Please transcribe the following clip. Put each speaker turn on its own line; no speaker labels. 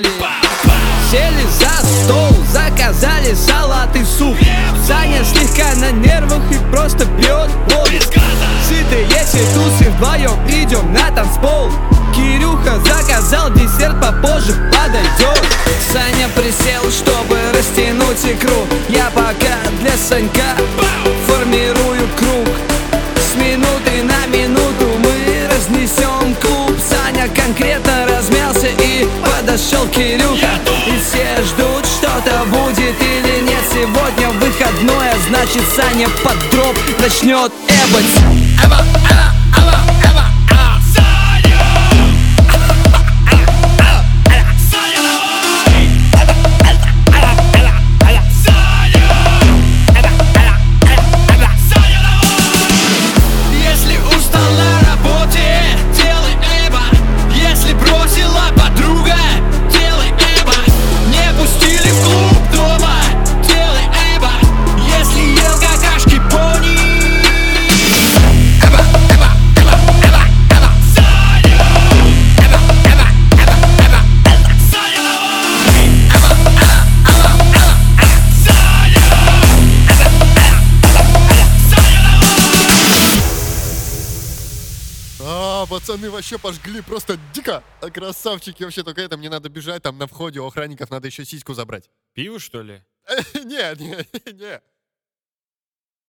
Сели за стол, заказали салат и суп. Саня слегка на нервах и просто пьет воду. Сытые тусы вдвоем идем на танцпол. Кирюха заказал десерт, попозже подойдет. Саня присел, чтобы растянуть икру. Я пока для Санька формирую круг. С минуты на минуту мы разнесем клуб. Саня конкретно размялся и подошел Кирюха. И все ждут, что-то будет или нет. Сегодня выходной, а значит Саня под дроп начнет эбать.
Пацаны вообще пожгли просто дико. Красавчики вообще, только это мне надо бежать, там на входе у охранников надо еще сиську забрать.
Пиво, что ли?
Не.